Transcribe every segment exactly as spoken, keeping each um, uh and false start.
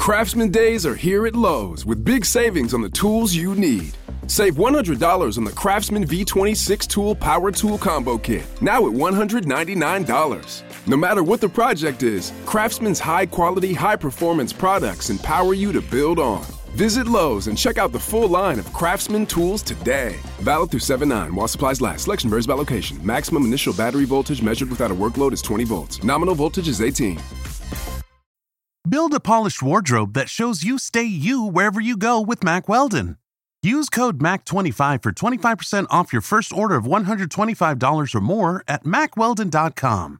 Craftsman days are here at Lowe's with big savings on the tools you need. Save one hundred dollars on the Craftsman V twenty-six Tool Power Tool Combo Kit, now at one hundred ninety-nine dollars. No matter what the project is, Craftsman's high-quality, high-performance products empower you to build on. Visit Lowe's and check out the full line of Craftsman tools today. Valid through seven nine while supplies last. Selection varies by location. Maximum initial battery voltage measured without a workload is twenty volts. Nominal voltage is eighteen. Build a polished wardrobe that shows you stay you wherever you go with Mack Weldon. Use code M A C twenty-five for twenty-five percent off your first order of one hundred twenty-five dollars or more at mack weldon dot com.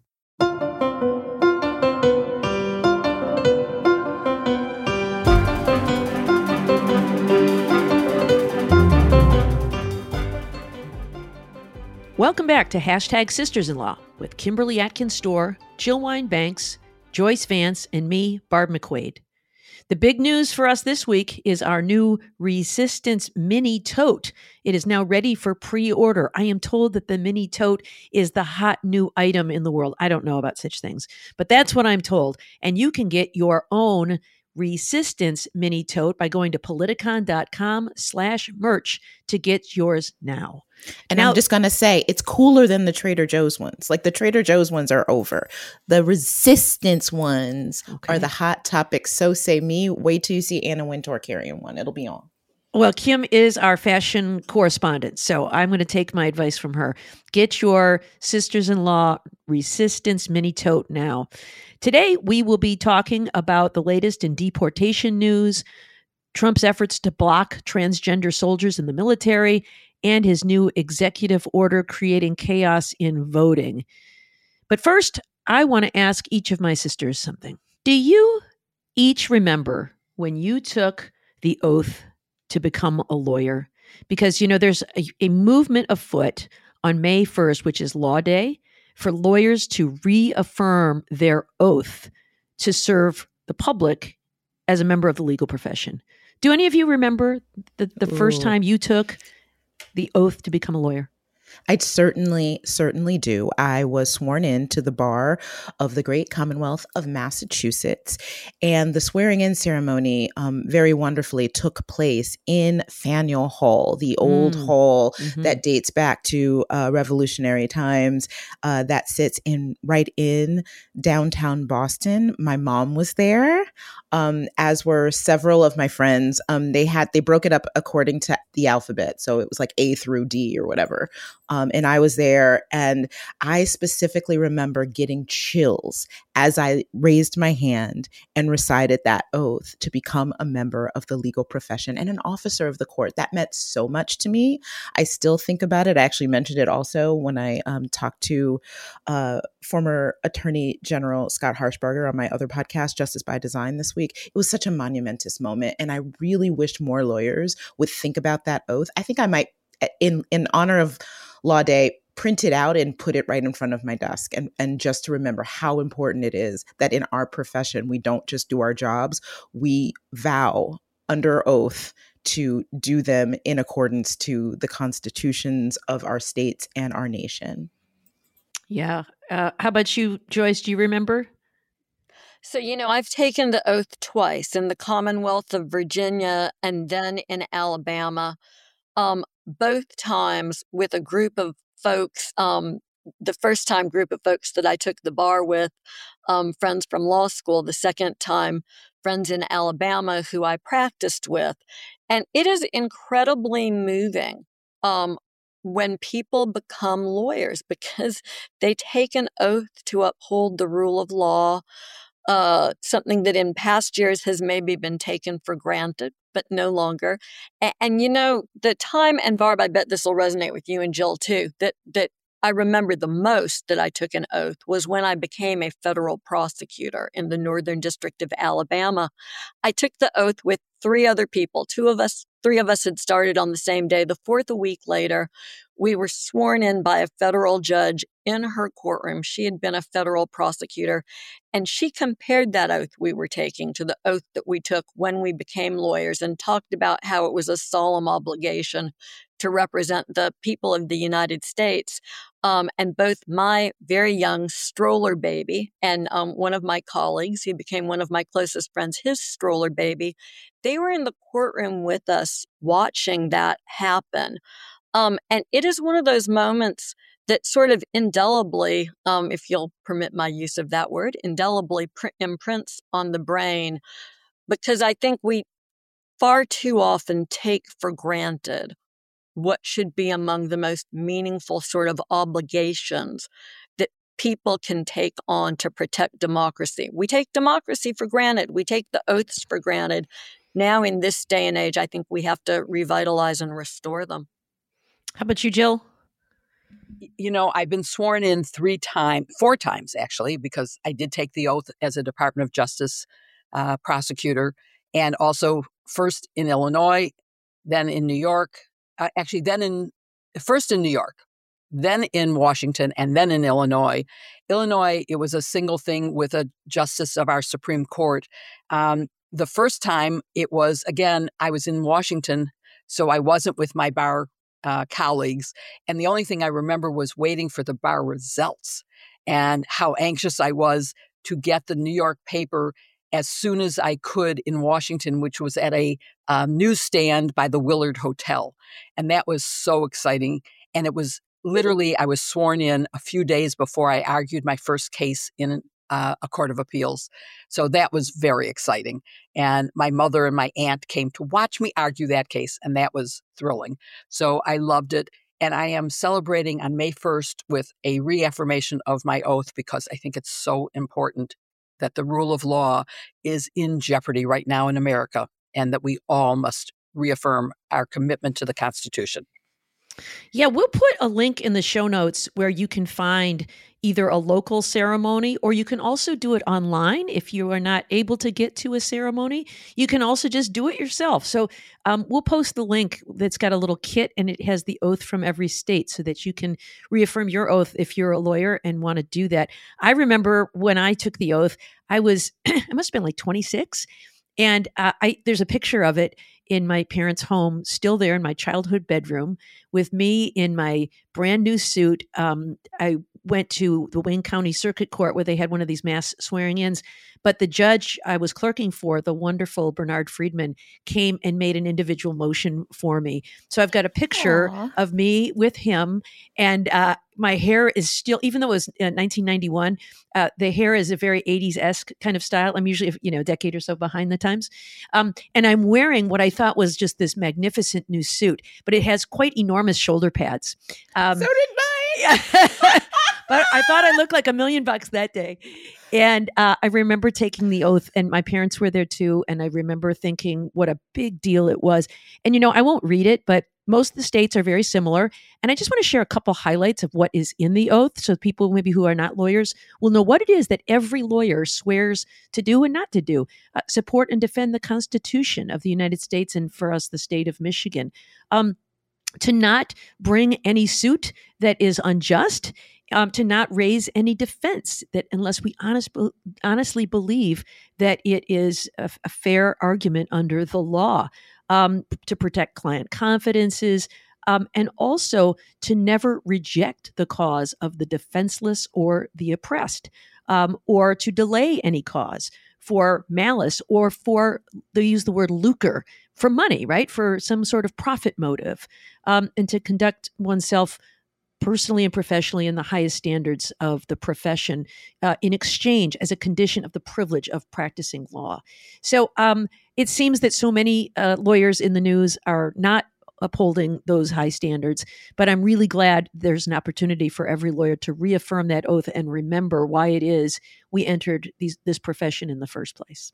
Welcome back to Hashtag Sisters-in-Law with Kimberly Atkins Storr, Jill Wine-Banks, Joyce Vance, and me, Barb McQuaid. The big news for us this week is our new Resistance Mini Tote. It is now ready for pre-order. I am told that the Mini Tote is the hot new item in the world. I don't know about such things, but that's what I'm told. And you can get your own Resistance Mini Tote by going to politicon.com slash merch to get yours now. And now, I'm just going to say, it's cooler than the Trader Joe's ones. Like the Trader Joe's ones are over. The Resistance ones okay. are the hot topic. So say me, wait till you see Anna Wintour carrying one. It'll be on. Well, Kim is our fashion correspondent, so I'm going to take my advice from her. Get your Sisters-in-Law Resistance Mini Tote now. Today, we will be talking about the latest in deportation news, Trump's efforts to block transgender soldiers in the military, and his new executive order creating chaos in voting. But first, I want to ask each of my sisters something. Do you each remember when you took the oath to become a lawyer? Because, you know, there's a, a movement afoot on May first, which is Law Day, for lawyers to reaffirm their oath to serve the public as a member of the legal profession. Do any of you remember the, the first time you took the oath to become a lawyer? I certainly, certainly do. I was sworn in to the bar of the great Commonwealth of Massachusetts, and the swearing-in ceremony um, very wonderfully took place in Faneuil Hall, the old mm. hall mm-hmm. that dates back to uh, Revolutionary times, uh, that sits in right in downtown Boston. My mom was there, um, as were several of my friends. Um, they had they broke it up according to the alphabet, so it was like A through D or whatever. Um, and I was there, and I specifically remember getting chills as I raised my hand and recited that oath to become a member of the legal profession and an officer of the court. That meant so much to me. I still think about it. I actually mentioned it also when I um, talked to uh, former Attorney General Scott Harshbarger on my other podcast, Justice by Design, this week. It was such a monumentous moment, and I really wished more lawyers would think about that oath. I think I might, in in honor of Law Day, print it out and put it right in front of my desk, and, and just to remember how important it is that in our profession, we don't just do our jobs, we vow under oath to do them in accordance to the constitutions of our states and our nation. Yeah. Uh, how about you, Joyce? Do you remember? So, you know, I've taken the oath twice in the Commonwealth of Virginia and then in Alabama. Um, both times with a group of folks, um, the first time group of folks that I took the bar with, um, friends from law school, the second time friends in Alabama who I practiced with. And it is incredibly moving um, when people become lawyers because they take an oath to uphold the rule of law, uh, something that in past years has maybe been taken for granted, but no longer. And, and you know, the time, and Barb, I bet this will resonate with you and Jill too, that that I remember the most that I took an oath was when I became a federal prosecutor in the Northern District of Alabama. I took the oath with three other people. Two of us, three of us had started on the same day. The fourth, a week later, we were sworn in by a federal judge in her courtroom. She had been a federal prosecutor, and she compared that oath we were taking to the oath that we took when we became lawyers and talked about how it was a solemn obligation to represent the people of the United States. Um, and both my very young stroller baby and um, one of my colleagues, who became one of my closest friends, his stroller baby, they were in the courtroom with us watching that happen. Um, and it is one of those moments that sort of indelibly, um, if you'll permit my use of that word, indelibly pr- imprints on the brain, because I think we far too often take for granted what should be among the most meaningful sort of obligations that people can take on to protect democracy. We take democracy for granted. We take the oaths for granted. Now, in this day and age, I think we have to revitalize and restore them. How about you, Jill? You know, I've been sworn in three times, four times actually, because I did take the oath as a Department of Justice uh, prosecutor, and also first in Illinois, then in New York, uh, actually then in, first in New York, then in Washington, and then in Illinois. Illinois, it was a single thing with a justice of our Supreme Court. Um, the first time it was, again, I was in Washington, so I wasn't with my bar Uh, colleagues. And the only thing I remember was waiting for the bar results and how anxious I was to get the New York paper as soon as I could in Washington, which was at a um, newsstand by the Willard Hotel. And that was so exciting. And it was literally, I was sworn in a few days before I argued my first case in uh, a court of appeals. So that was very exciting. And my mother and my aunt came to watch me argue that case, and that was thrilling. So I loved it. And I am celebrating on May first with a reaffirmation of my oath, because I think it's so important that the rule of law is in jeopardy right now in America, and that we all must reaffirm our commitment to the Constitution. Yeah, we'll put a link in the show notes where you can find either a local ceremony, or you can also do it online if you are not able to get to a ceremony. You can also just do it yourself. So um, we'll post the link that's got a little kit, and it has the oath from every state so that you can reaffirm your oath if you're a lawyer and want to do that. I remember when I took the oath, I was, I must have been like twenty-six. And uh, I there's a picture of it in my parents' home, still there in my childhood bedroom, with me in my brand new suit. Um, I went to the Wayne County Circuit Court where they had one of these mass swearing-ins. But the judge I was clerking for, the wonderful Bernard Friedman, came and made an individual motion for me. So I've got a picture Aww. Of me with him, and uh, my hair is still, even though it was uh, nineteen ninety-one, uh, the hair is a very eighties-esque kind of style. I'm usually, you know, a decade or so behind the times. Um, and I'm wearing what I thought was just this magnificent new suit, but it has quite enormous shoulder pads. Um, so did mine. But I thought I looked like a million bucks that day. And uh, I remember taking the oath, and my parents were there too. And I remember thinking what a big deal it was. And, you know, I won't read it, but most of the states are very similar. And I just want to share a couple highlights of what is in the oath, so people maybe who are not lawyers will know what it is that every lawyer swears to do and not to do. Uh, support and defend the Constitution of the United States, and for us, the state of Michigan. Um, to not bring any suit that is unjust, Um, to not raise any defense that unless we honest, honestly believe that it is a, a fair argument under the law, um, to protect client confidences, um, and also to never reject the cause of the defenseless or the oppressed, um, or to delay any cause for malice or for, they use the word lucre, for money, right? For some sort of profit motive, um, and to conduct oneself personally and professionally in the highest standards of the profession, uh, in exchange as a condition of the privilege of practicing law. So um, it seems that so many uh, lawyers in the news are not upholding those high standards, but I'm really glad there's an opportunity for every lawyer to reaffirm that oath and remember why it is we entered these, this profession in the first place.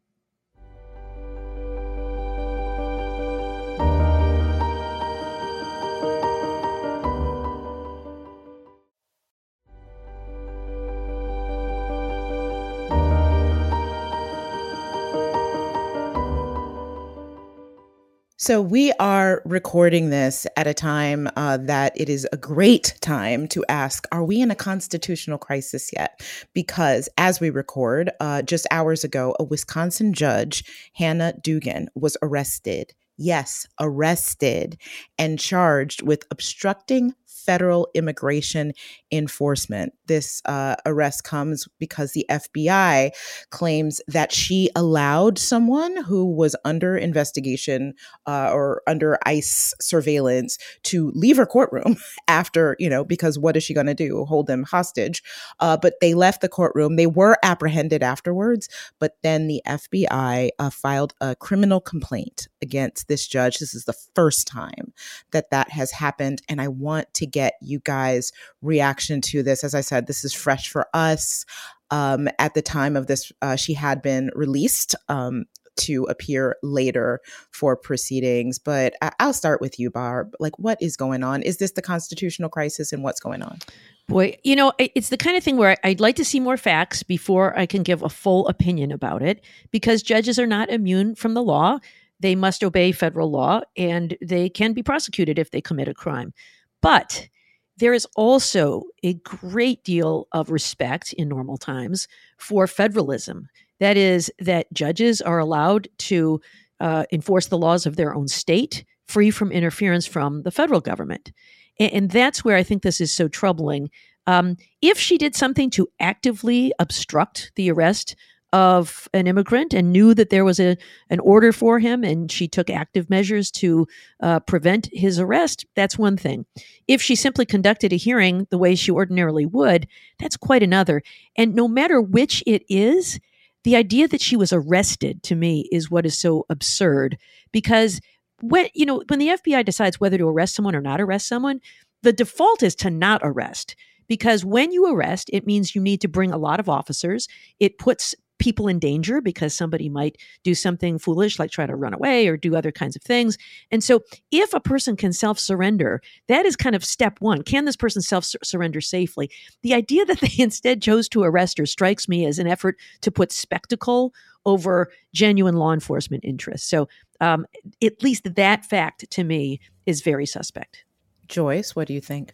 So we are recording this at a time uh, that it is a great time to ask, are we in a constitutional crisis yet? Because as we record, uh, just hours ago, a Wisconsin judge, Hannah Dugan, was arrested Yes, arrested and charged with obstructing federal immigration enforcement. This uh, arrest comes because the F B I claims that she allowed someone who was under investigation uh, or under ICE surveillance to leave her courtroom after, you know, because what is she going to do? Hold them hostage. Uh, but they left the courtroom. They were apprehended afterwards, but then the F B I uh, filed a criminal complaint against this judge. This is the first time that that has happened. And I want to get you guys' reaction to this. As I said, this is fresh for us. Um, at the time of this, uh, she had been released um, to appear later for proceedings. But I- I'll start with you, Barb. Like, what is going on? Is this the constitutional crisis, and what's going on? Boy, you know, it's the kind of thing where I'd like to see more facts before I can give a full opinion about it, because judges are not immune from the law. They must obey federal law, and they can be prosecuted if they commit a crime. But there is also a great deal of respect in normal times for federalism. That is, that judges are allowed to uh, enforce the laws of their own state, free from interference from the federal government. And, and that's where I think this is so troubling. Um, if she did something to actively obstruct the arrest of an immigrant and knew that there was a an order for him and she took active measures to uh, prevent his arrest, that's one thing. If she simply conducted a hearing the way she ordinarily would, that's quite another. And no matter which it is, the idea that she was arrested, to me, is what is so absurd. Because when, you know, when the F B I decides whether to arrest someone or not arrest someone, the default is to not arrest. Because when you arrest, it means you need to bring a lot of officers. It puts people in danger because somebody might do something foolish, like try to run away or do other kinds of things. And so if a person can self-surrender, that is kind of step one. Can this person self-surrender safely? The idea that they instead chose to arrest her strikes me as an effort to put spectacle over genuine law enforcement interests. So um, at least that fact, to me, is very suspect. Joyce, what do you think?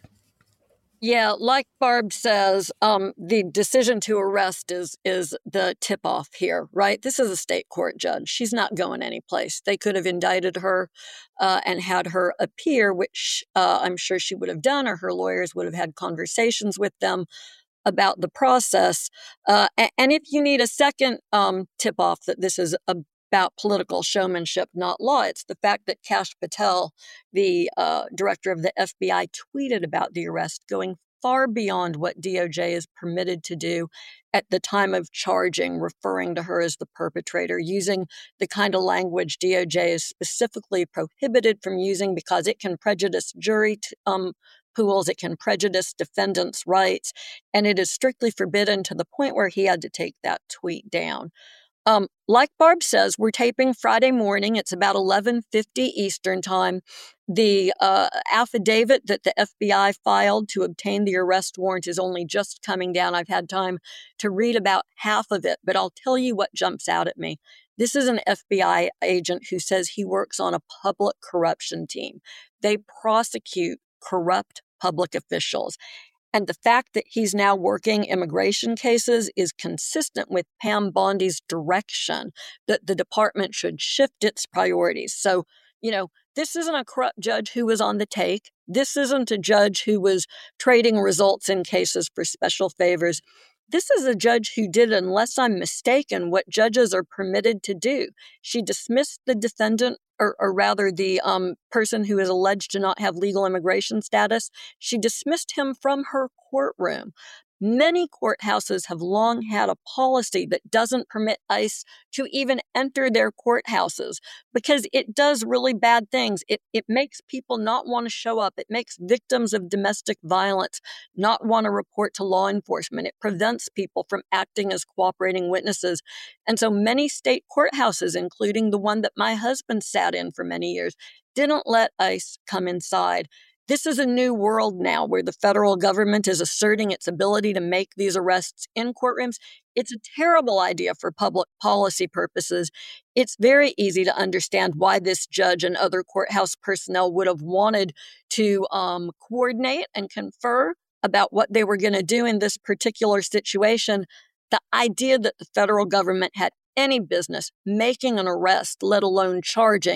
Yeah, like Barb says, um, the decision to arrest is is the tip-off here, right? This is a state court judge. She's not going anyplace. They could have indicted her uh, and had her appear, which uh, I'm sure she would have done, or her lawyers would have had conversations with them about the process. Uh, and if you need a second um, tip-off that this is a about political showmanship, not law. It's the fact that Kash Patel, the uh, director of the F B I, tweeted about the arrest, going far beyond what D O J is permitted to do at the time of charging, referring to her as the perpetrator, using the kind of language D O J is specifically prohibited from using because it can prejudice jury t- um, pools, it can prejudice defendants' rights, and it is strictly forbidden, to the point where he had to take that tweet down. Um, like Barb says, we're taping Friday morning. It's about eleven fifty Eastern time. The uh, affidavit that the F B I filed to obtain the arrest warrant is only just coming down. I've had time to read about half of it, but I'll tell you what jumps out at me. This is an F B I agent who says he works on a public corruption team. They prosecute corrupt public officials. And the fact that he's now working immigration cases is consistent with Pam Bondi's direction that the department should shift its priorities. So, you know, this isn't a corrupt judge who was on the take. This isn't a judge who was trading results in cases for special favors. This is a judge who did, unless I'm mistaken, what judges are permitted to do. She dismissed the defendant, or, or rather the um, person who is alleged to not have legal immigration status. She dismissed him from her courtroom. Many courthouses have long had a policy that doesn't permit ICE to even enter their courthouses because it does really bad things. It it makes people not want to show up. It makes victims of domestic violence not want to report to law enforcement. It prevents people from acting as cooperating witnesses. And so many state courthouses, including the one that my husband sat in for many years, didn't let ICE come inside. This is a new world now where the federal government is asserting its ability to make these arrests in courtrooms. It's a terrible idea for public policy purposes. It's very easy to understand why this judge and other courthouse personnel would have wanted to um, coordinate and confer about what they were going to do in this particular situation. The idea that the federal government had any business making an arrest, let alone charging,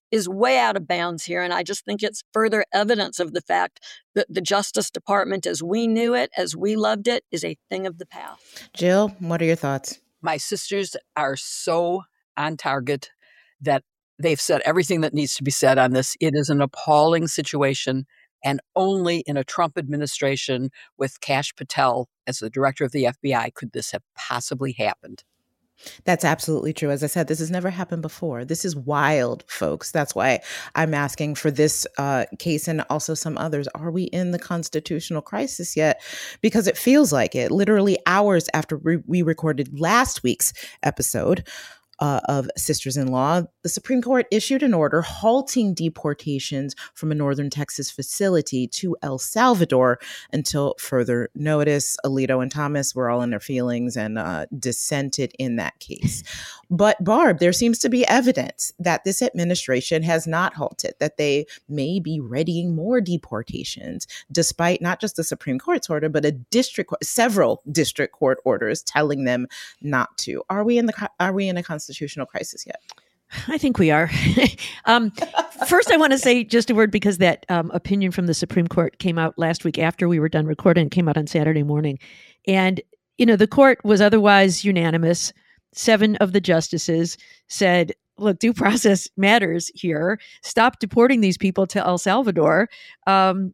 is way out of bounds here. And I just think it's further evidence of the fact that the Justice Department, as we knew it, as we loved it, is a thing of the past. Jill, what are your thoughts? My sisters are so on target that they've said everything that needs to be said on this. It is an appalling situation, and only in a Trump administration with Kash Patel as the director of the F B I could this have possibly happened. That's absolutely true. As I said, this has never happened before. This is wild, folks. That's why I'm asking for this uh, case and also some others. Are we in the constitutional crisis yet? Because it feels like it. Literally hours after we, we recorded last week's episode Uh, of Sisters-in-Law, the Supreme Court issued an order halting deportations from a northern Texas facility to El Salvador until further notice. Alito and Thomas were all in their feelings and uh, dissented in that case. But Barb, there seems to be evidence that this administration has not halted, that they may be readying more deportations, despite not just the Supreme Court's order, but a district, several district court orders telling them not to. Are we in the are we in a constitutional crisis yet? I think we are. um, first, I want to say just a word because that um, opinion from the Supreme Court came out last week after we were done recording. It came out on Saturday morning. And, you know, the court was otherwise unanimous. Seven of the justices said, look, due process matters here. Stop deporting these people to El Salvador um,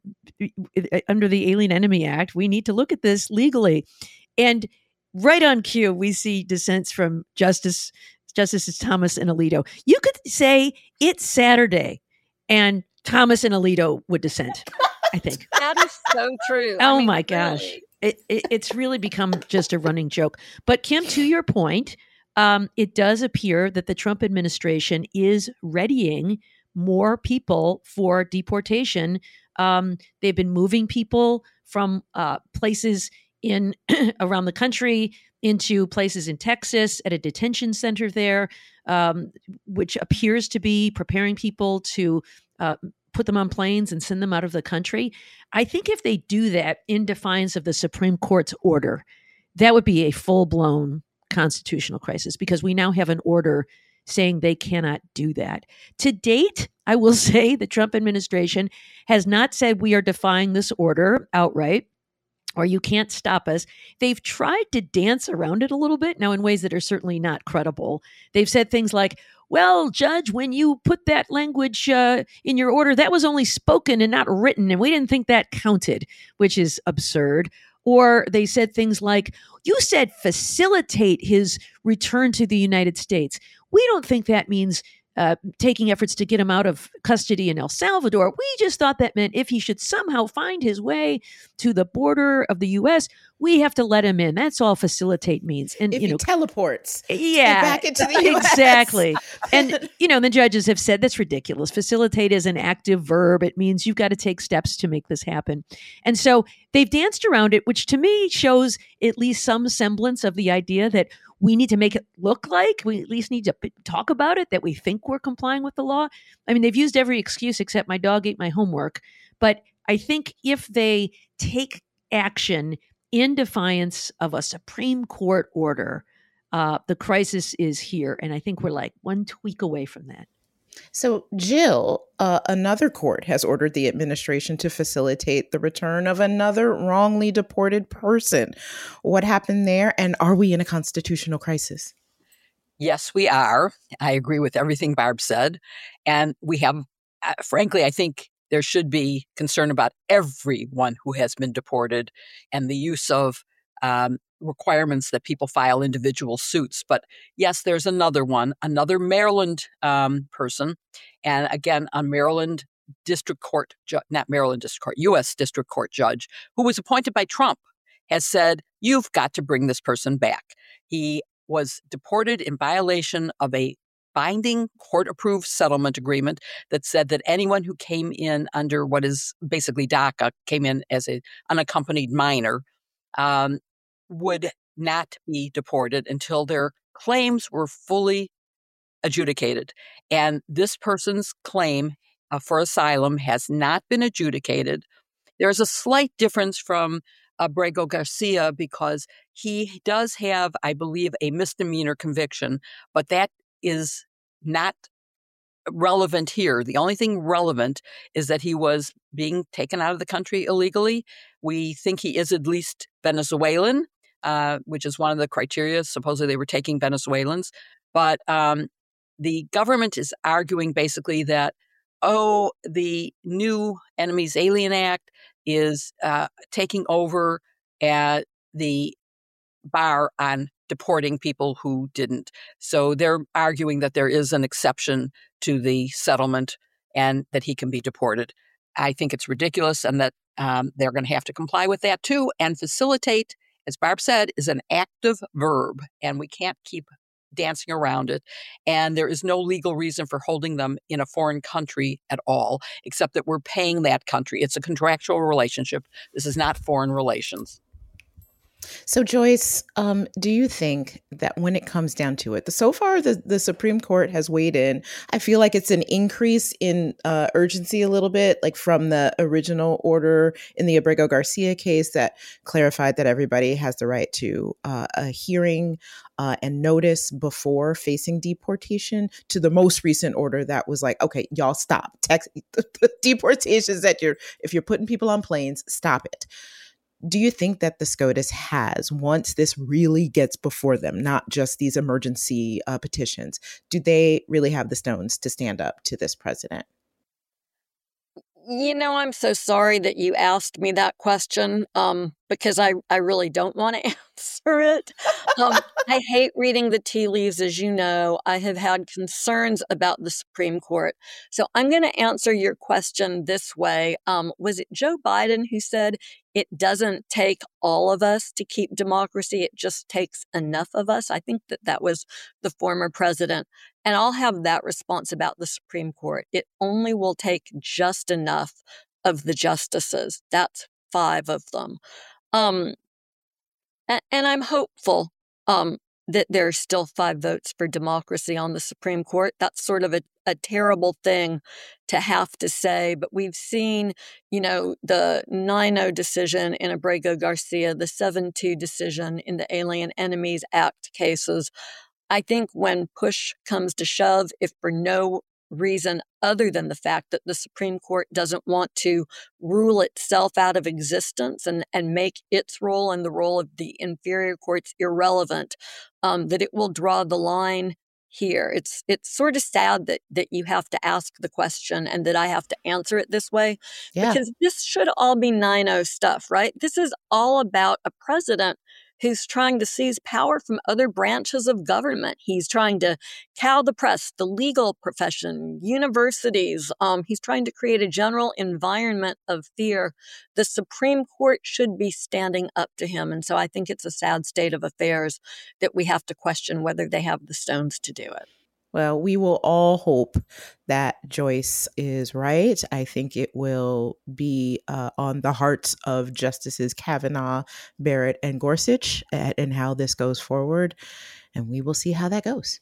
under the Alien Enemy Act. We need to look at this legally. And right on cue, we see dissents from Justice Justices Thomas and Alito. You could say it's Saturday and Thomas and Alito would dissent, I think. That is so true. Oh I mean, my really. gosh. It, it, it's really become just a running joke. But Kim, to your point, um, it does appear that the Trump administration is readying more people for deportation. Um, they've been moving people from uh, places in around the country into places in Texas at a detention center there, um, which appears to be preparing people to uh, put them on planes and send them out of the country. I think if they do that in defiance of the Supreme Court's order, that would be a full-blown constitutional crisis because we now have an order saying they cannot do that. To date, I will say the Trump administration has not said we are defying this order outright, or you can't stop us. They've tried to dance around it a little bit, now in ways that are certainly not credible. They've said things like, well, Judge, when you put that language uh, in your order, that was only spoken and not written, and we didn't think that counted, which is absurd. Or they said things like, you said facilitate his return to the United States. We don't think that means Uh, taking efforts to get him out of custody in El Salvador. We just thought that meant if he should somehow find his way to the border of the U S, we have to let him in. That's all facilitate means. And if you he know, teleports yeah, back into the U S. Exactly. And you know, the judges have said that's ridiculous. Facilitate is an active verb. It means you've got to take steps to make this happen. And so they've danced around it, which to me shows at least some semblance of the idea that we need to make it look like, we at least need to p- talk about it, that we think we're complying with the law. I mean, they've used every excuse except my dog ate my homework. But I think if they take action in defiance of a Supreme Court order, uh, the crisis is here. And I think we're like one tweak away from that. So, Jill, uh, another court has ordered the administration to facilitate the return of another wrongly deported person. What happened there? And are we in a constitutional crisis? Yes, we are. I agree with everything Barb said. And we have, uh, frankly, I think there should be concern about everyone who has been deported and the use of um, requirements that people file individual suits. But yes, there's another one, another Maryland um, person. And again, a Maryland District Court, ju- not Maryland District Court, U S District Court judge, who was appointed by Trump, has said, you've got to bring this person back. He was deported in violation of a binding court-approved settlement agreement that said that anyone who came in under what is basically DACA, came in as an unaccompanied minor, um, would not be deported until their claims were fully adjudicated. And this person's claim uh, for asylum has not been adjudicated. There's a slight difference from Abrego Garcia because he does have, I believe, a misdemeanor conviction, but that is not relevant here. The only thing relevant is that he was being taken out of the country illegally. We think he is at least Venezuelan, uh, which is one of the criteria. Supposedly they were taking Venezuelans. But um, the government is arguing basically that, oh, the new Enemies Alien Act is uh, taking over at the bar on deporting people who didn't. So they're arguing that there is an exception to the settlement and that he can be deported. I think it's ridiculous, and that um, they're going to have to comply with that too. And facilitate, as Barb said, is an active verb, and we can't keep dancing around it. And there is no legal reason for holding them in a foreign country at all, except that we're paying that country. It's a contractual relationship. This is not foreign relations. So, Joyce, um, do you think that when it comes down to it, the, so far the, the Supreme Court has weighed in? I feel like it's an increase in uh, urgency a little bit, like from the original order in the Abrego Garcia case that clarified that everybody has the right to uh, a hearing uh, and notice before facing deportation, to the most recent order that was like, okay, y'all stop. Text, deportations that you're, if you're putting people on planes, stop it. Do you think that the SCOTUS has, once this really gets before them, not just these emergency uh, petitions, do they really have the stones to stand up to this president? You know, I'm so sorry that you asked me that question um, because I, I really don't want to answer it. Um, I hate reading the tea leaves, as you know. I have had concerns about the Supreme Court. So I'm going to answer your question this way. Um, was it Joe Biden who said it doesn't take all of us to keep democracy? It just takes enough of us. I think that that was the former president. And I'll have that response about the Supreme Court. It only will take just enough of the justices. That's five of them. Um, and, and I'm hopeful um, that there are still five votes for democracy on the Supreme Court. That's sort of a, a terrible thing to have to say, but we've seen, you know, the nine oh decision in Abrego Garcia, the seven two decision in the Alien Enemies Act cases. I think when push comes to shove, if for no reason other than the fact that the Supreme Court doesn't want to rule itself out of existence and, and make its role and the role of the inferior courts irrelevant, um, that it will draw the line here. It's it's sort of sad that that you have to ask the question and that I have to answer it this way, Yeah. because this should all be nine oh stuff, right? This is all about a president who's trying to seize power from other branches of government. He's trying to cow the press, the legal profession, universities. Um, he's trying to create a general environment of fear. The Supreme Court should be standing up to him. And so I think it's a sad state of affairs that we have to question whether they have the stones to do it. Well, we will all hope that Joyce is right. I think it will be uh, on the hearts of Justices Kavanaugh, Barrett, and Gorsuch at, and how this goes forward. And we will see how that goes.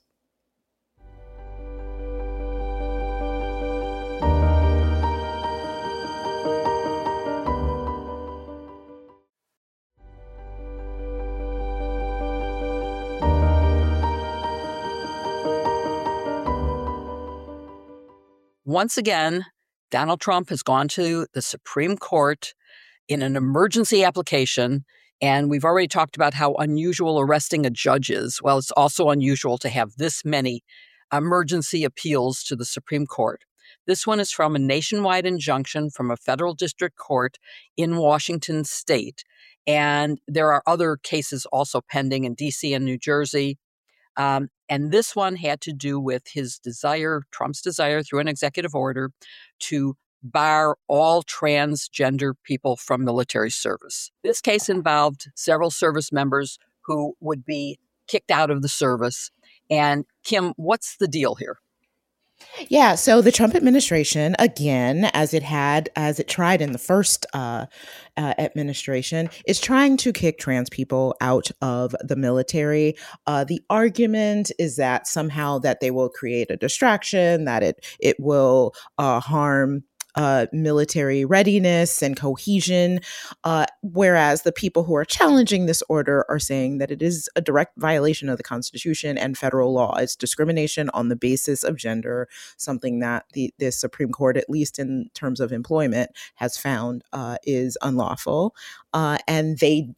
Once again, Donald Trump has gone to the Supreme Court in an emergency application, and we've already talked about how unusual arresting a judge is. Well, it's also unusual to have this many emergency appeals to the Supreme Court. This one is from a nationwide injunction from a federal district court in Washington state, and there are other cases also pending in D C and New Jersey. Um, and this one had to do with his desire, Trump's desire through an executive order to bar all transgender people from military service. This case involved several service members who would be kicked out of the service. And Kim, what's the deal here? Yeah, so the Trump administration, again, as it had, as it tried in the first uh, uh, administration, is trying to kick trans people out of the military. Uh, the argument is that somehow that they will create a distraction, that it it will uh, harm uh, military readiness and cohesion, uh, whereas the people who are challenging this order are saying that it is a direct violation of the Constitution and federal law. It's discrimination on the basis of gender, something that the, the Supreme Court, at least in terms of employment, has found uh, is unlawful. Uh, and they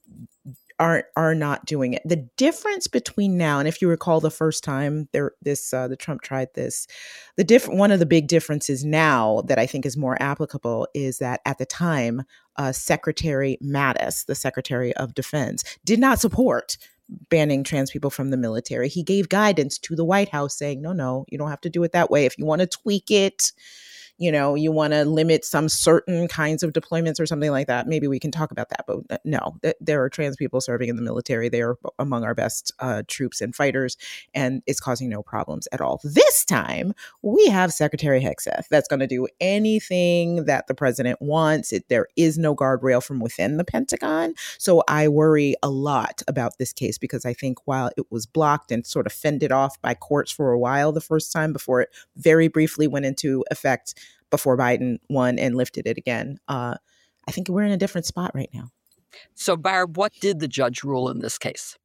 are are not doing it. The difference between now and if you recall the first time there this uh, the Trump tried this, the diff- one of the big differences now that I think is more applicable is that at the time, uh, Secretary Mattis, the Secretary of Defense, did not support banning trans people from the military. He gave guidance to the White House saying, no, no, you don't have to do it that way. If you want to tweak it, you know, you want to limit some certain kinds of deployments or something like that, maybe we can talk about that. But no, th- there are trans people serving in the military. They are among our best uh, troops and fighters, and it's causing no problems at all. This time, we have Secretary Hegseth that's going to do anything that the president wants. It, there is no guardrail from within the Pentagon. So I worry a lot about this case because I think while it was blocked and sort of fended off by courts for a while the first time before it very briefly went into effect before Biden won and lifted it again. Uh, I think we're in a different spot right now. So, Barb, what did the judge rule in this case?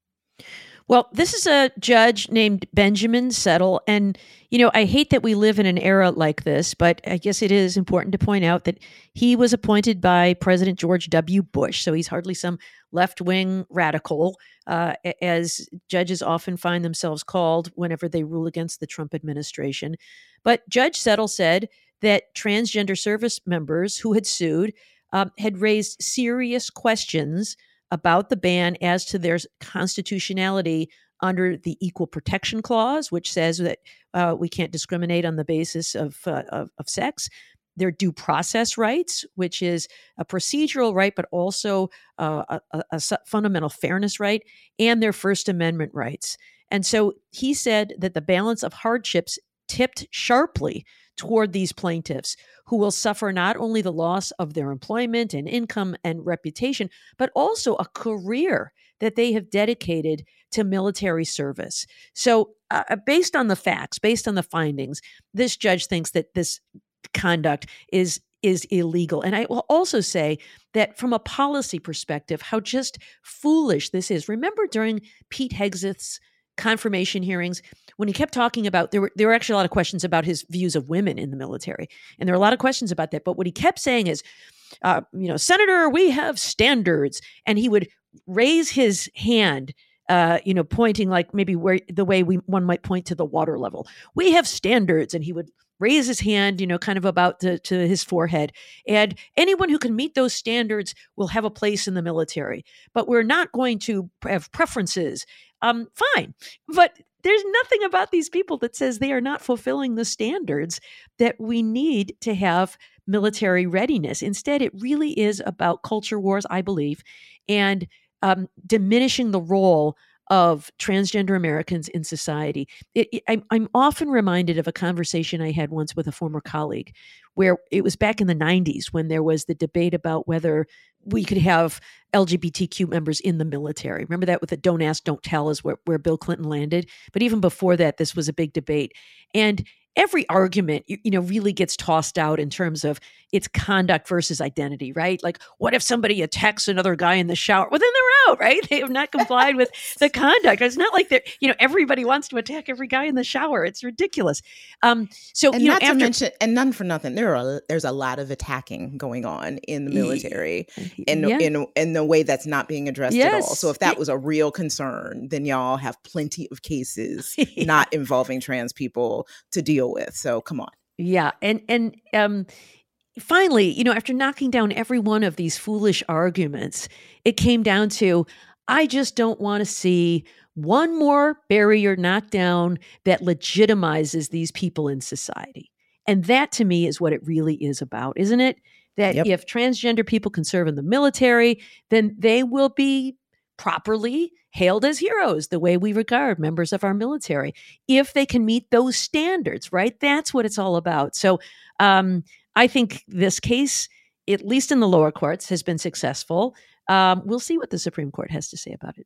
Well, this is a judge named Benjamin Settle. And, you know, I hate that we live in an era like this, but I guess it is important to point out that he was appointed by President George W. Bush. So he's hardly some left-wing radical, uh, as judges often find themselves called whenever they rule against the Trump administration. But Judge Settle said that transgender service members who had sued um, had raised serious questions about the ban as to their constitutionality under the Equal Protection Clause, which says that uh, we can't discriminate on the basis of, uh, of, of sex. Their due process rights, which is a procedural right, but also uh, a, a fundamental fairness right, and their First Amendment rights. And so he said that the balance of hardships tipped sharply toward these plaintiffs, who will suffer not only the loss of their employment and income and reputation, but also a career that they have dedicated to military service. So uh, based on the facts, based on the findings, this judge thinks that this conduct is is illegal. And I will also say that from a policy perspective, how just foolish this is. Remember during Pete Hegseth's confirmation hearings, when he kept talking about, there were there were actually a lot of questions about his views of women in the military. And there were a lot of questions about that. But what he kept saying is, uh, you know, Senator, we have standards. And he would raise his hand, uh, you know, pointing like maybe where the way we one might point to the water level. We have standards. And he would raise his hand, you know, kind of about to, to his forehead. And anyone who can meet those standards will have a place in the military. But we're not going to have preferences. Um, fine. But there's nothing about these people that says they are not fulfilling the standards that we need to have military readiness. Instead, it really is about culture wars, I believe, and um, diminishing the role of transgender Americans in society. It, it, I'm, I'm often reminded of a conversation I had once with a former colleague where it was back in the nineties when there was the debate about whether we could have L G B T Q members in the military. Remember that with the don't ask, don't tell is where, where Bill Clinton landed. But even before that, this was a big debate. And every argument, you, you know, really gets tossed out in terms of its conduct versus identity, right? Like, what if somebody attacks another guy in the shower? Well, then they're out, right? They have not complied with the conduct. It's not like they're, you know, everybody wants to attack every guy in the shower. It's ridiculous. Um, so, and you not know, after, to mention, and none for nothing, there are a, there's a lot of attacking going on in the military, in yeah. in in the way that's not being addressed Yes. at all. So, if that was a real concern, then y'all have plenty of cases yeah. not involving trans people to deal with. So, come on. Yeah, and and um. Finally, you know, after knocking down every one of these foolish arguments, it came down to, I just don't want to see one more barrier knocked down that legitimizes these people in society. And that to me is what it really is about, isn't it? That yep. if transgender people can serve in the military, then they will be properly hailed as heroes, the way we regard members of our military, if they can meet those standards, right? That's what it's all about. So, um, I think this case, at least in the lower courts, has been successful. Um, we'll see what the Supreme Court has to say about it.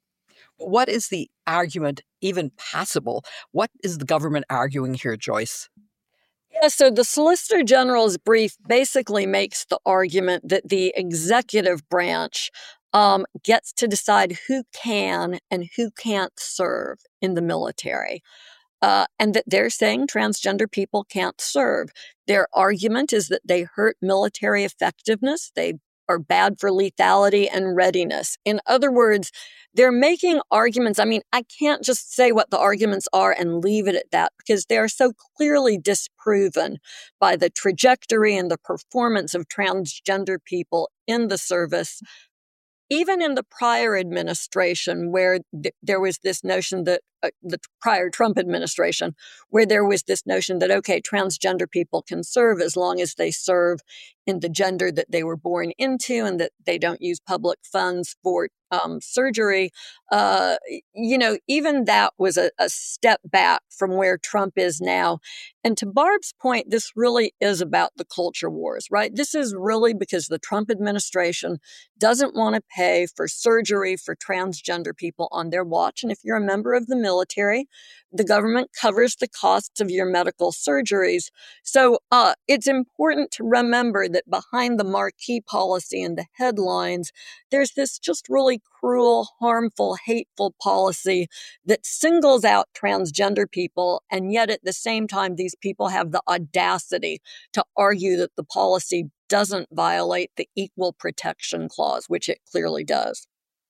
What is the argument even possible? What is the government arguing here, Joyce? Yeah, Yeah, so the Solicitor General's brief basically makes the argument that the executive branch um, gets to decide who can and who can't serve in the military. Uh, and that they're saying transgender people can't serve. Their argument is that they hurt military effectiveness. They are bad for lethality and readiness. In other words, they're making arguments. I mean, I can't just say what the arguments are and leave it at that because they are so clearly disproven by the trajectory and the performance of transgender people in the service. Even in the prior administration, where th- there was this notion that uh, the prior Trump administration, where there was this notion that, okay, transgender people can serve as long as they serve in the gender that they were born into and that they don't use public funds for um, surgery. Uh, you know, even that was a, a step back from where Trump is now. And to Barb's point, this really is about the culture wars, right? This is really because the Trump administration doesn't want to pay for surgery for transgender people on their watch. And if you're a member of the military, the government covers the costs of your medical surgeries. So uh, it's important to remember that behind the marquee policy and the headlines, there's this just really cruel, harmful, hateful policy that singles out transgender people. And yet at the same time, these people have the audacity to argue that the policy doesn't violate the Equal Protection Clause, which it clearly does.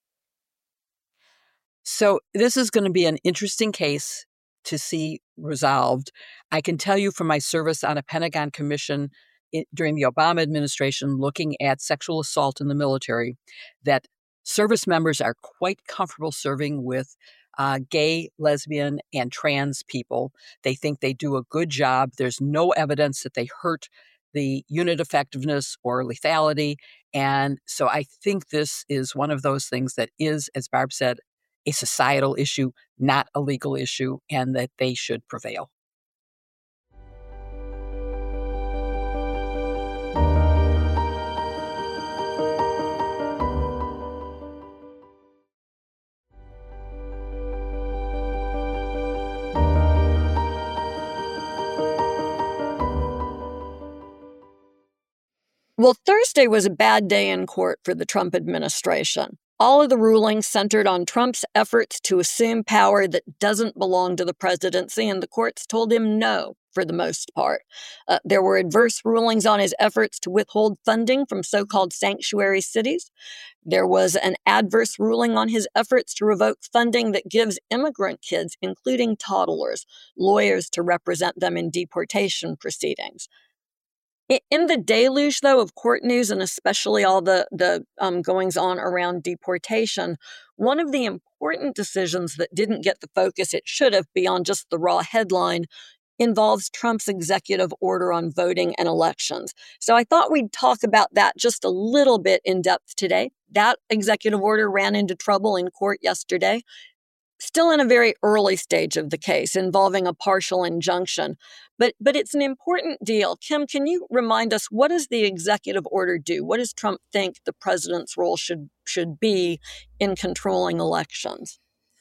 So this is going to be an interesting case to see resolved. I can tell you from my service on a Pentagon commission it, during the Obama administration looking at sexual assault in the military that service members are quite comfortable serving with uh, gay, lesbian, and trans people. They think they do a good job. There's no evidence that they hurt the unit effectiveness or lethality. And so I think this is one of those things that is, as Barb said, a societal issue, not a legal issue, and that they should prevail. Well, Thursday was a bad day in court for the Trump administration. All of the rulings centered on Trump's efforts to assume power that doesn't belong to the presidency, and the courts told him no for the most part. Uh, there were adverse rulings on his efforts to withhold funding from so-called sanctuary cities. There was an adverse ruling on his efforts to revoke funding that gives immigrant kids, including toddlers, lawyers to represent them in deportation proceedings. In the deluge, though, of court news, and especially all the, the um, goings-on around deportation, one of the important decisions that didn't get the focus it should have beyond just the raw headline involves Trump's executive order on voting and elections. So I thought we'd talk about that just a little bit in depth today. That executive order ran into trouble in court yesterday. Still in a very early stage of the case involving a partial injunction. But but it's an important deal. Kim, can you remind us, what does the executive order do? What does Trump think the president's role should should be in controlling elections?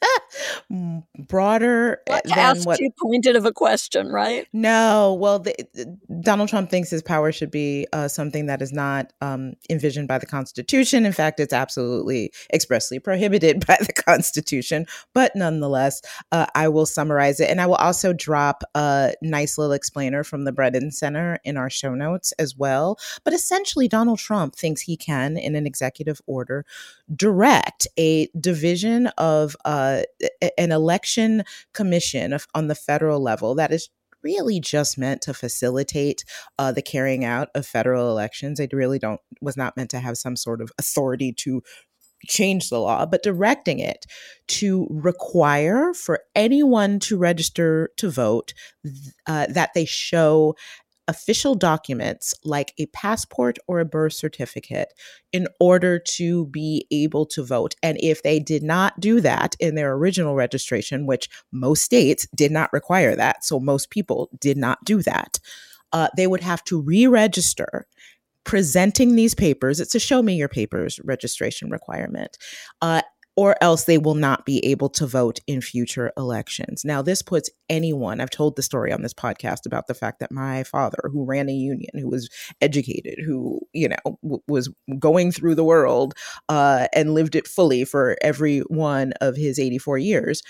Broader Not to than ask what? too pointed of a question, right? No. Well, the, Donald Trump thinks his power should be uh, something that is not um, envisioned by the Constitution. In fact, it's absolutely expressly prohibited by the Constitution. But nonetheless, uh, I will summarize it. And I will also drop a nice little explainer from the Brennan Center in our show notes as well. But essentially, Donald Trump thinks he can, in an executive order, direct a division of uh, an election commission of, on the federal level that is really just meant to facilitate uh, the carrying out of federal elections. It really don't was not meant to have some sort of authority to change the law, but directing it to require for anyone to register to vote uh, that they show official documents like a passport or a birth certificate in order to be able to vote. And if they did not do that in their original registration, which most states did not require that, so most people did not do that, uh, they would have to re-register presenting these papers. It's a show me your papers registration requirement. Uh, or else they will not be able to vote in future elections. Now, this puts anyone, I've told the story on this podcast about the fact that my father, who ran a union, who was educated, who, you know, w- was going through the world uh, and lived it fully for every one of his eighty-four years,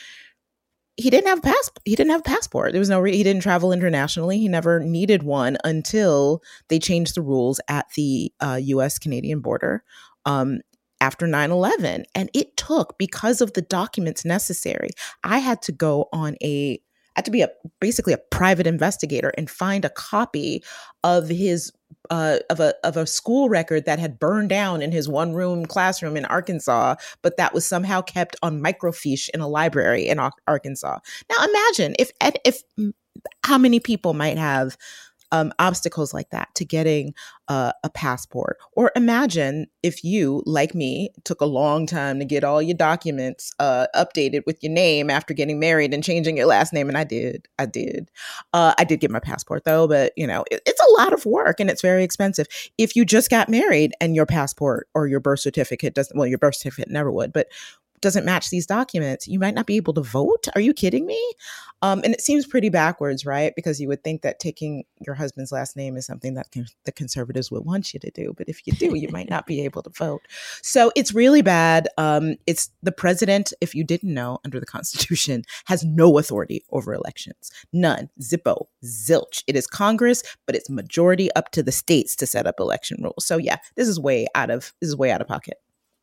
he didn't have a pass. He didn't have a passport. There was no. Re- he didn't travel internationally. He never needed one until they changed the rules at the uh, U S Canadian border um, after nine eleven. And it took, because of the documents necessary, I had to go on a. I had to be a basically a private investigator and find a copy of his uh, of a of a school record that had burned down in his one room classroom in Arkansas, but that was somehow kept on microfiche in a library in Arkansas. Now imagine if if how many people might have um, obstacles like that to getting uh, a passport. Or imagine if you, like me, took a long time to get all your documents uh, updated with your name after getting married and changing your last name. And I did. I did. Uh, I did get my passport, though. But, you know, it, it's a lot of work and it's very expensive. If you just got married and your passport or your birth certificate doesn't, well, your birth certificate never would, but doesn't match these documents, you might not be able to vote. Are you kidding me? Um, and it seems pretty backwards, right? Because you would think that taking your husband's last name is something that can, the conservatives would want you to do. But if you do, you might not be able to vote. So it's really bad. Um, it's the president, if you didn't know, under the Constitution, has no authority over elections. None. Zippo. Zilch. It is Congress, but it's majority up to the states to set up election rules. So yeah, this is way out of this is way out of pocket.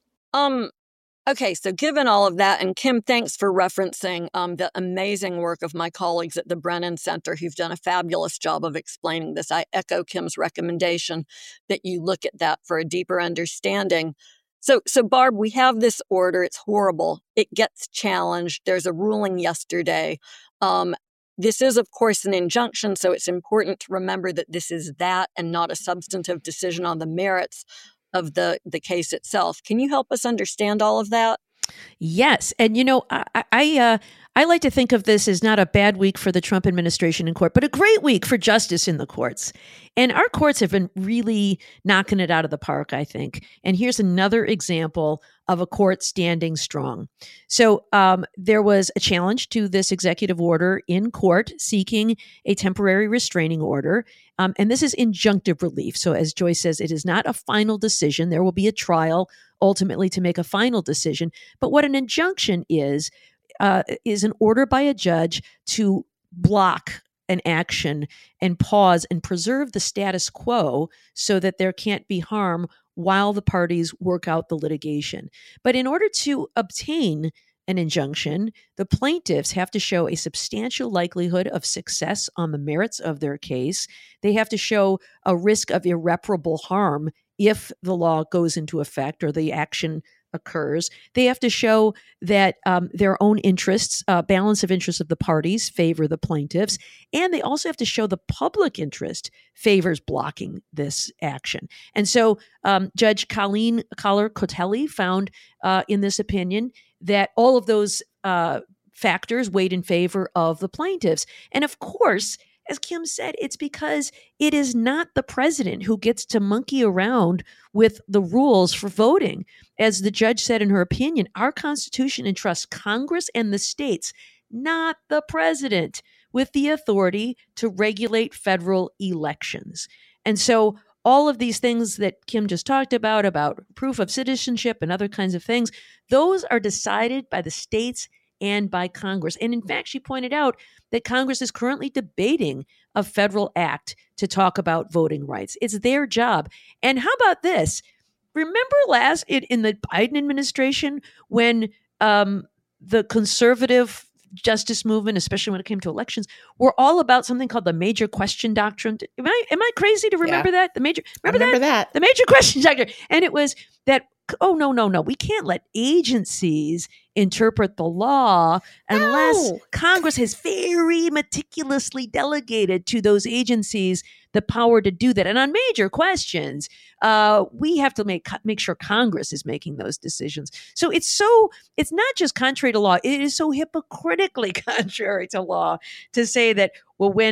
Um. Okay, so given all of that, and Kim, thanks for referencing um, the amazing work of my colleagues at the Brennan Center who've done a fabulous job of explaining this. I echo Kim's recommendation that you look at that for a deeper understanding. So, so Barb, we have this order. It's horrible. It gets challenged. There's a ruling yesterday. Um, this is, of course, an injunction, so it's important to remember that this is that and not a substantive decision on the merits of the, the case itself. Can you help us understand all of that? Yes. And, you know, I I, uh, I like to think of this as not a bad week for the Trump administration in court, but a great week for justice in the courts. And our courts have been really knocking it out of the park, I think. And here's another example of a court standing strong. So um, there was a challenge to this executive order in court seeking a temporary restraining order. Um, and this is injunctive relief. So as Joyce says, it is not a final decision. There will be a trial ultimately to make a final decision. But what an injunction is, uh, is an order by a judge to block an action and pause and preserve the status quo so that there can't be harm while the parties work out the litigation. But in order to obtain an injunction, the plaintiffs have to show a substantial likelihood of success on the merits of their case. They have to show a risk of irreparable harm if the law goes into effect or the action occurs. They have to show that um, their own interests, uh, balance of interests of the parties favor the plaintiffs. And they also have to show the public interest favors blocking this action. And so um, Judge Colleen Collar-Cotelli found uh, in this opinion that all of those uh, factors weighed in favor of the plaintiffs. And of course, as Kim said, it's because it is not the president who gets to monkey around with the rules for voting. As the judge said in her opinion, our Constitution entrusts Congress and the states, not the president, with the authority to regulate federal elections. And so all of these things that Kim just talked about, about proof of citizenship and other kinds of things, those are decided by the states and by Congress. And in fact, she pointed out that Congress is currently debating a federal act to talk about voting rights. It's their job. And how about this? Remember last in, in the Biden administration when um, the conservative justice movement, especially when it came to elections, were all about something called the major question doctrine. Am I am I crazy to remember yeah. that? The major remember, remember that? that? The major question doctrine. And it was that, oh, no, no, no. We can't let agencies interpret the law unless no. Congress has very meticulously delegated to those agencies the power to do that. And on major questions, uh, we have to make make sure Congress is making those decisions. So it's so it's not just contrary to law. It is so hypocritically contrary to law to say that, well, when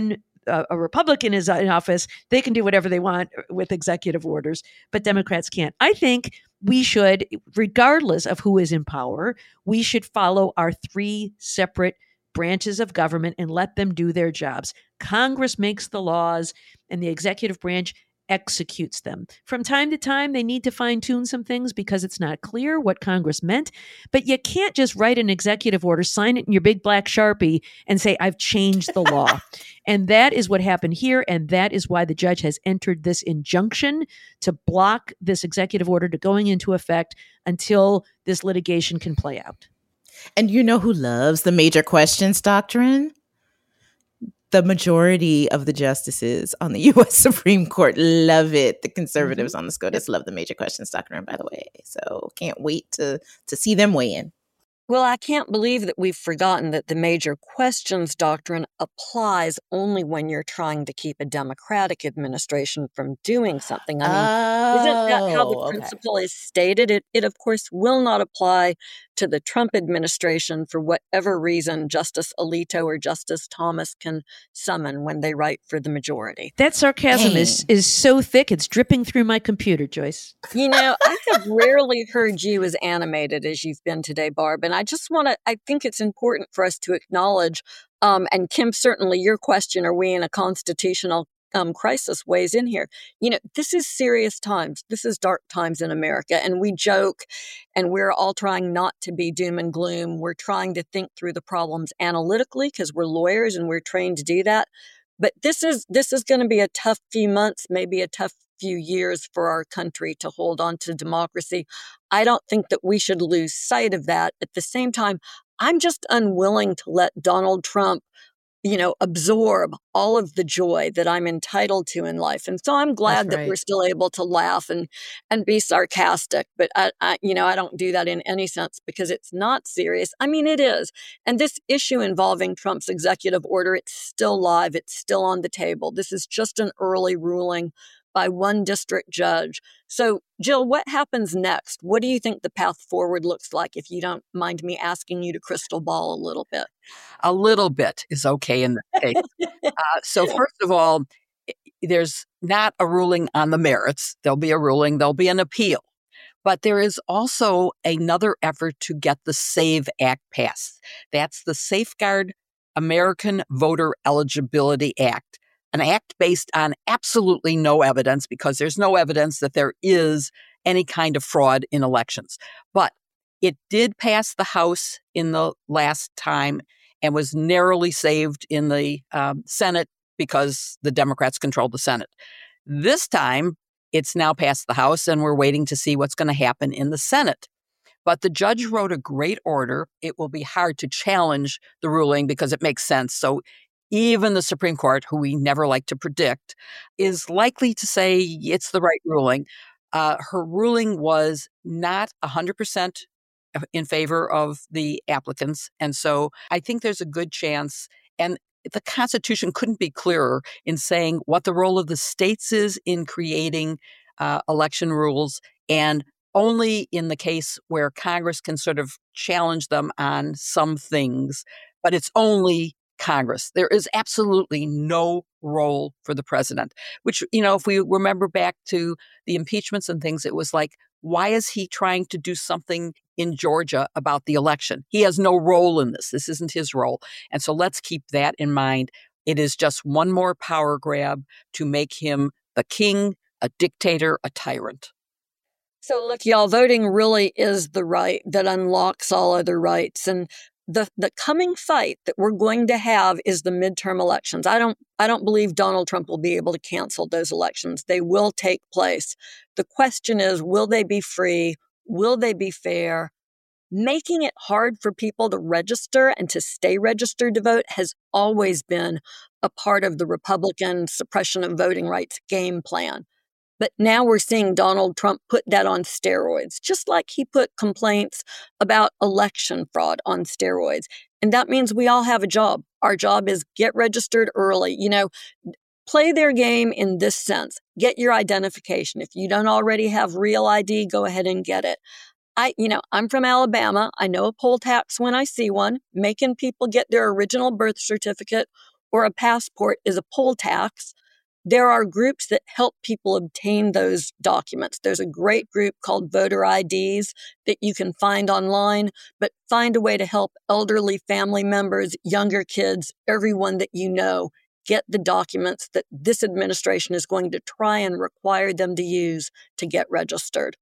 a, a Republican is in office, they can do whatever they want with executive orders, but Democrats can't. I think we should, regardless of who is in power, we should follow our three separate branches of government and let them do their jobs. Congress makes the laws and the executive branch executes them. From time to time, they need to fine tune some things because it's not clear what Congress meant, but you can't just write an executive order, sign it in your big black Sharpie and say, I've changed the law. And that is what happened here. And that is why the judge has entered this injunction to block this executive order to going into effect until this litigation can play out. And you know who loves the major questions doctrine? The majority of the justices on the U S Supreme Court love it. The conservatives mm-hmm. on the SCOTUS love the major questions doctrine, by the way. So can't wait to to see them weigh in. Well, I can't believe that we've forgotten that the major questions doctrine applies only when you're trying to keep a Democratic administration from doing something. I mean, oh, isn't that how the okay. principle is stated? It, it, of course, will not apply to the Trump administration for whatever reason Justice Alito or Justice Thomas can summon when they write for the majority. That sarcasm Dang. is is so thick, it's dripping through my computer, Joyce. You know, I have rarely heard you as animated as you've been today, Barb. And I just want to, I think it's important for us to acknowledge, um, and Kim, certainly your question, are we in a constitutional Um, crisis weighs in here. You know, this is serious times. This is dark times in America. And we joke and we're all trying not to be doom and gloom. We're trying to think through the problems analytically because we're lawyers and we're trained to do that. But this is this is going to be a tough few months, maybe a tough few years for our country to hold on to democracy. I don't think that we should lose sight of that. At the same time, I'm just unwilling to let Donald Trump you know, absorb all of the joy that I'm entitled to in life. And so I'm glad That's that right. we're still able to laugh and, and be sarcastic. But, I, I, you know, I don't do that in any sense because it's not serious. I mean, it is. And this issue involving Trump's executive order, it's still live. It's still on the table. This is just an early ruling by one district judge. So, Jill, what happens next? What do you think the path forward looks like, if you don't mind me asking you to crystal ball a little bit? A little bit is okay in this case. uh, so first of all, there's not a ruling on the merits. There'll be a ruling, there'll be an appeal. But there is also another effort to get the SAVE Act passed. That's the Safeguard American Voter Eligibility Act. An act based on absolutely no evidence, because there's no evidence that there is any kind of fraud in elections. But it did pass the House in the last time and was narrowly saved in the um, Senate because the Democrats controlled the Senate. This time, it's now passed the House, and we're waiting to see what's going to happen in the Senate. But the judge wrote a great order. It will be hard to challenge the ruling because it makes sense. So even the Supreme Court, who we never like to predict, is likely to say it's the right ruling. Uh, her ruling was not one hundred percent in favor of the applicants. And so I think there's a good chance. And the Constitution couldn't be clearer in saying what the role of the states is in creating uh, election rules, and only in the case where Congress can sort of challenge them on some things. But it's only Congress. There is absolutely no role for the president, which, you know, if we remember back to the impeachments and things, it was like, why is he trying to do something in Georgia about the election? He has no role in this. This isn't his role. And so let's keep that in mind. It is just one more power grab to make him the king, a dictator, a tyrant. So look, y'all, voting really is the right that unlocks all other rights. And The the coming fight that we're going to have is the midterm elections. I don't I don't believe Donald Trump will be able to cancel those elections. They will take place. The question is, will they be free? Will they be fair? Making it hard for people to register and to stay registered to vote has always been a part of the Republican suppression of voting rights game plan. But now we're seeing Donald Trump put that on steroids, just like he put complaints about election fraud on steroids. And that means we all have a job. Our job is get registered early. You know, play their game in this sense. Get your identification. If you don't already have real I D, go ahead and get it. I, you know, I'm from Alabama. I know a poll tax when I see one, making people get their original birth certificate or a passport is a poll tax, there are groups that help people obtain those documents. There's a great group called Voter I Ds that you can find online, but find a way to help elderly family members, younger kids, everyone that you know get the documents that this administration is going to try and require them to use to get registered.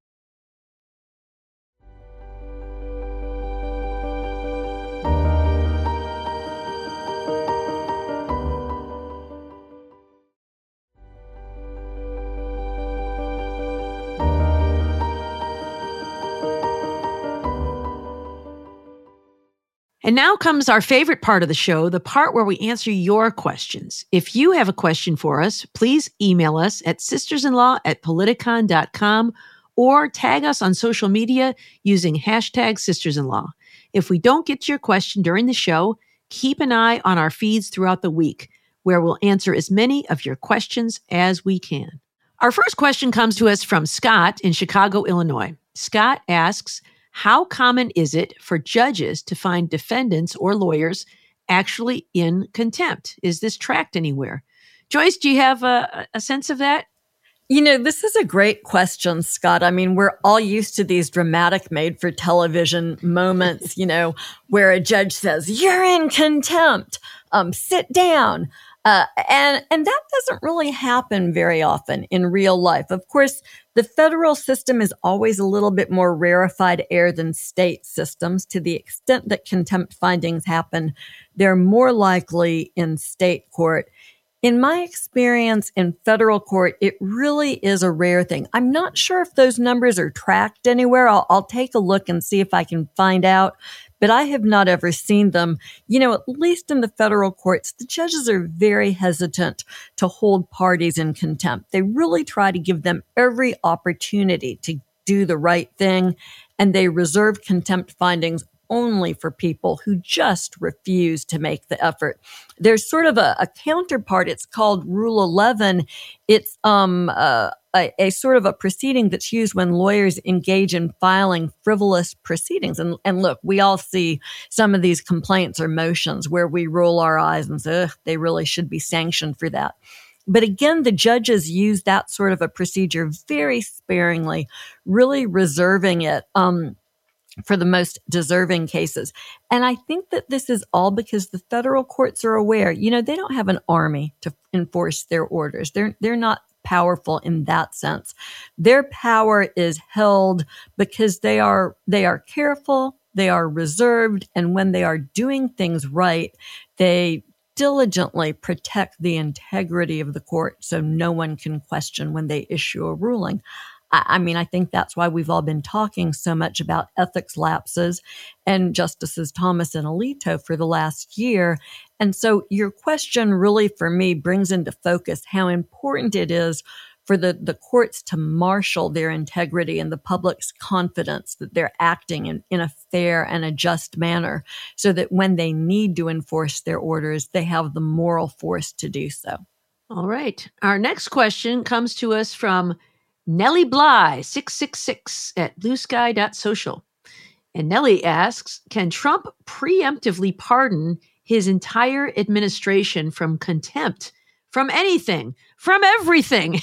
And now comes our favorite part of the show, the part where we answer your questions. If you have a question for us, please email us at sistersinlaw at politicon dot com or tag us on social media using hashtag sistersinlaw. If we don't get to your question during the show, keep an eye on our feeds throughout the week, where we'll answer as many of your questions as we can. Our first question comes to us from Scott in Chicago, Illinois. Scott asks, how common is it for judges to find defendants or lawyers actually in contempt? Is this tracked anywhere? Joyce, do you have a, a sense of that? You know, this is a great question, Scott. I mean, we're all used to these dramatic made-for-television moments, you know, where a judge says, you're in contempt, um, sit down. Uh, and, and that doesn't really happen very often in real life. Of course, the federal system is always a little bit more rarefied air than state systems. To the extent that contempt findings happen, they're more likely in state court. In my experience in federal court, it really is a rare thing. I'm not sure if those numbers are tracked anywhere. I'll, I'll take a look and see if I can find out, but I have not ever seen them. You know, at least in the federal courts, the judges are very hesitant to hold parties in contempt. They really try to give them every opportunity to do the right thing, and they reserve contempt findings only for people who just refuse to make the effort. There's sort of a, a counterpart. It's called Rule eleven. It's um uh, a, a sort of a proceeding that's used when lawyers engage in filing frivolous proceedings. And, and look, we all see some of these complaints or motions where we roll our eyes and say, ugh, they really should be sanctioned for that. But again, the judges use that sort of a procedure very sparingly, really reserving it um for the most deserving cases. And I think that this is all because the federal courts are aware, you know, they don't have an army to enforce their orders. They're, they're not powerful in that sense. Their power is held because they are, they are careful, they are reserved, and when they are doing things right, they diligently protect the integrity of the court so no one can question when they issue a ruling. I mean, I think that's why we've all been talking so much about ethics lapses and Justices Thomas and Alito for the last year. And so your question really, for me, brings into focus how important it is for the, the courts to marshal their integrity and the public's confidence that they're acting in, in a fair and a just manner so that when they need to enforce their orders, they have the moral force to do so. All right. Our next question comes to us from Nellie Bly, six six six at blue sky dot social. And Nellie asks, can Trump preemptively pardon his entire administration from contempt, from anything, from everything?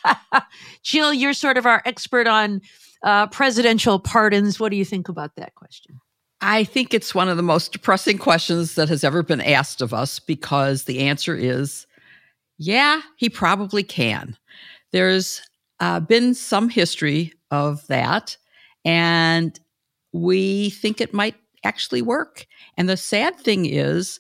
Jill, you're sort of our expert on uh, presidential pardons. What do you think about that question? I think it's one of the most depressing questions that has ever been asked of us, because the answer is, yeah, he probably can. There's Uh, been some history of that, and we think it might actually work. And the sad thing is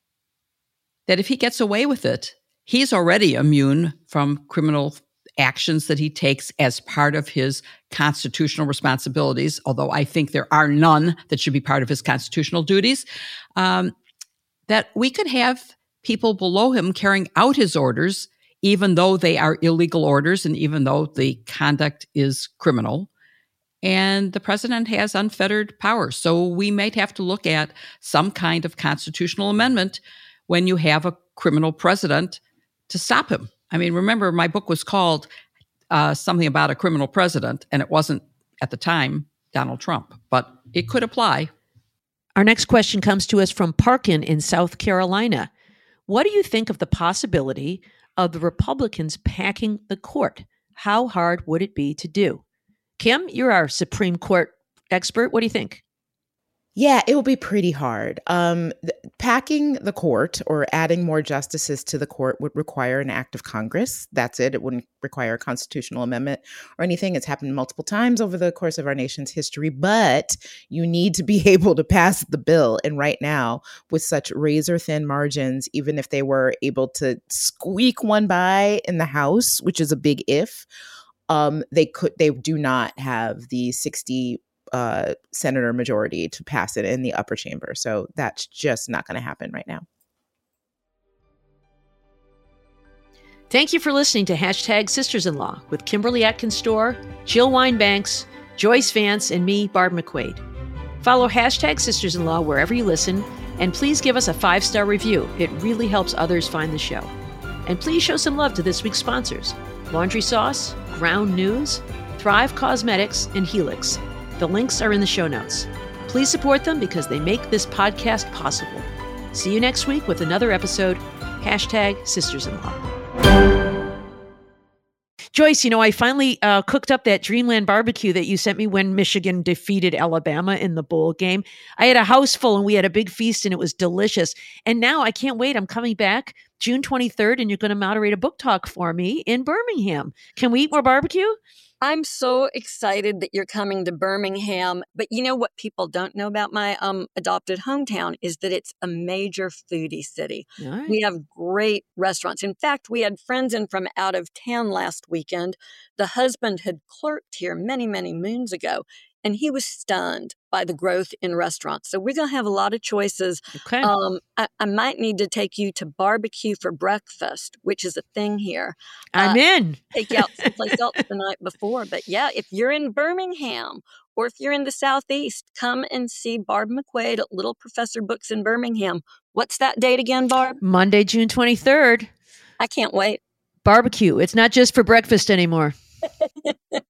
that if he gets away with it, he's already immune from criminal actions that he takes as part of his constitutional responsibilities, although I think there are none that should be part of his constitutional duties, um, that we could have people below him carrying out his orders even though they are illegal orders and even though the conduct is criminal. And the president has unfettered power. So we might have to look at some kind of constitutional amendment when you have a criminal president to stop him. I mean, remember, my book was called uh, something about a criminal president, and it wasn't, at the time, Donald Trump, but it could apply. Our next question comes to us from Parkin in South Carolina. What do you think of the possibility of the Republicans packing the court? How hard would it be to do? Kim, you're our Supreme Court expert. What do you think? Yeah, it will be pretty hard. Um, th- packing the court or adding more justices to the court would require an act of Congress. That's it. It wouldn't require a constitutional amendment or anything. It's happened multiple times over the course of our nation's history, but you need to be able to pass the bill. And right now, with such razor thin margins, even if they were able to squeak one by in the House, which is a big if, um, they could. They do not have the sixty Uh, senator majority to pass it in the upper chamber. So that's just not going to happen right now. Thank you for listening to Hashtag Sisters-in-Law with Kimberly Atkins Storr, Jill Wine-Banks, Joyce Vance, and me, Barb McQuaid. Follow Hashtag Sisters-in-Law wherever you listen, and please give us a five-star review. It really helps others find the show. And please show some love to this week's sponsors, Laundry Sauce, Ground News, Thrive Cosmetics, and Helix. The links are in the show notes. Please support them because they make this podcast possible. See you next week with another episode, Hashtag Sisters-in-Law. Joyce, you know, I finally uh, cooked up that Dreamland barbecue that you sent me when Michigan defeated Alabama in the bowl game. I had a house full and we had a big feast and it was delicious. And now I can't wait. I'm coming back June twenty-third and you're going to moderate a book talk for me in Birmingham. Can we eat more barbecue? I'm so excited that you're coming to Birmingham. But you know what people don't know about my um, adopted hometown is that it's a major foodie city. Right. We have great restaurants. In fact, we had friends in from out of town last weekend. The husband had clerked here many, many moons ago, and he was stunned by the growth in restaurants. So we're going to have a lot of choices. Okay. Um, I, I might need to take you to Barbecue for Breakfast, which is a thing here. I'm uh, in. Take you out someplace else the night before. But yeah, if you're in Birmingham or if you're in the Southeast, come and see Barb McQuaid at Little Professor Books in Birmingham. What's that date again, Barb? Monday, June twenty-third. I can't wait. Barbecue. It's not just for breakfast anymore.